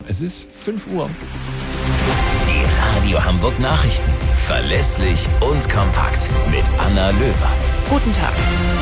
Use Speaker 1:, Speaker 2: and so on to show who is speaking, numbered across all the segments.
Speaker 1: Es ist 5 Uhr.
Speaker 2: Die Radio Hamburg Nachrichten. Verlässlich und kompakt. Mit Anna Löwer.
Speaker 3: Guten Tag.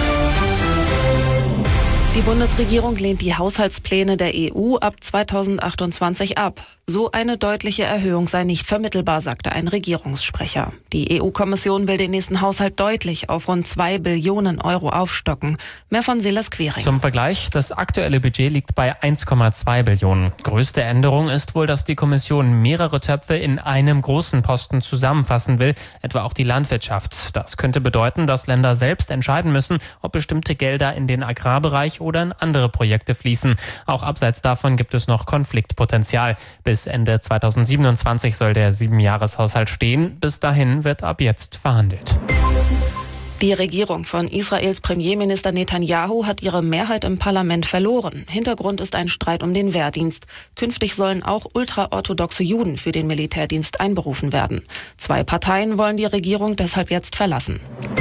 Speaker 3: Die Bundesregierung lehnt die Haushaltspläne der EU ab 2028 ab. So eine deutliche Erhöhung sei nicht vermittelbar, sagte ein Regierungssprecher. Die EU-Kommission will den nächsten Haushalt deutlich auf rund 2 Billionen Euro aufstocken. Mehr von Silas Quering.
Speaker 4: Zum Vergleich, das aktuelle Budget liegt bei 1,2 Billionen. Größte Änderung ist wohl, dass die Kommission mehrere Töpfe in einem großen Posten zusammenfassen will, etwa auch die Landwirtschaft. Das könnte bedeuten, dass Länder selbst entscheiden müssen, ob bestimmte Gelder in den Agrarbereich oder in andere Projekte fließen. Auch abseits davon gibt es noch Konfliktpotenzial. Bis Ende 2027 soll der 7-Jahreshaushalt stehen. Bis dahin wird ab jetzt verhandelt.
Speaker 3: Die Regierung von Israels Premierminister Netanyahu hat ihre Mehrheit im Parlament verloren. Hintergrund ist ein Streit um den Wehrdienst. Künftig sollen auch ultraorthodoxe Juden für den Militärdienst einberufen werden. 2 Parteien wollen die Regierung deshalb jetzt verlassen.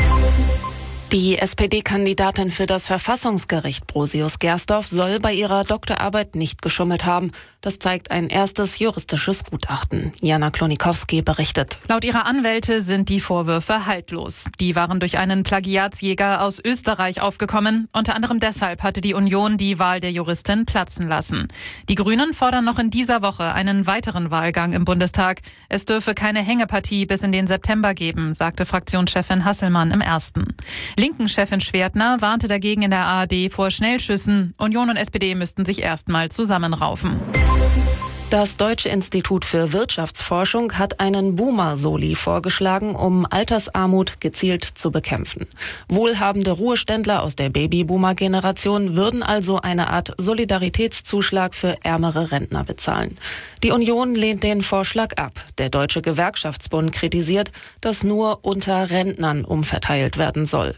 Speaker 3: Die SPD-Kandidatin für das Verfassungsgericht Brosius Gersdorf soll bei ihrer Doktorarbeit nicht geschummelt haben. Das zeigt ein erstes juristisches Gutachten. Jana Klonikowski berichtet.
Speaker 5: Laut ihrer Anwälte sind die Vorwürfe haltlos. Die waren durch einen Plagiatsjäger aus Österreich aufgekommen. Unter anderem deshalb hatte die Union die Wahl der Juristin platzen lassen. Die Grünen fordern noch in dieser Woche einen weiteren Wahlgang im Bundestag. Es dürfe keine Hängepartie bis in den September geben, sagte Fraktionschefin Hasselmann im Ersten. Linken-Chefin Schwertner warnte dagegen in der ARD vor Schnellschüssen. Union und SPD müssten sich erstmal zusammenraufen.
Speaker 3: Das Deutsche Institut für Wirtschaftsforschung hat einen Boomer-Soli vorgeschlagen, um Altersarmut gezielt zu bekämpfen. Wohlhabende Ruheständler aus der Babyboomer-Generation würden also eine Art Solidaritätszuschlag für ärmere Rentner bezahlen. Die Union lehnt den Vorschlag ab. Der Deutsche Gewerkschaftsbund kritisiert, dass nur unter Rentnern umverteilt werden soll.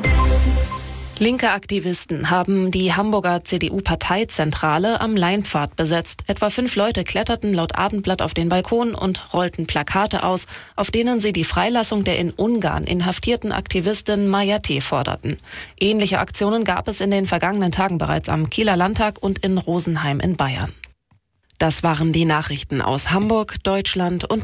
Speaker 3: Linke Aktivisten haben die Hamburger CDU-Parteizentrale am Leinpfad besetzt. Etwa 5 Leute kletterten laut Abendblatt auf den Balkon und rollten Plakate aus, auf denen sie die Freilassung der in Ungarn inhaftierten Aktivistin Maja T. forderten. Ähnliche Aktionen gab es in den vergangenen Tagen bereits am Kieler Landtag und in Rosenheim in Bayern. Das waren die Nachrichten aus Hamburg, Deutschland und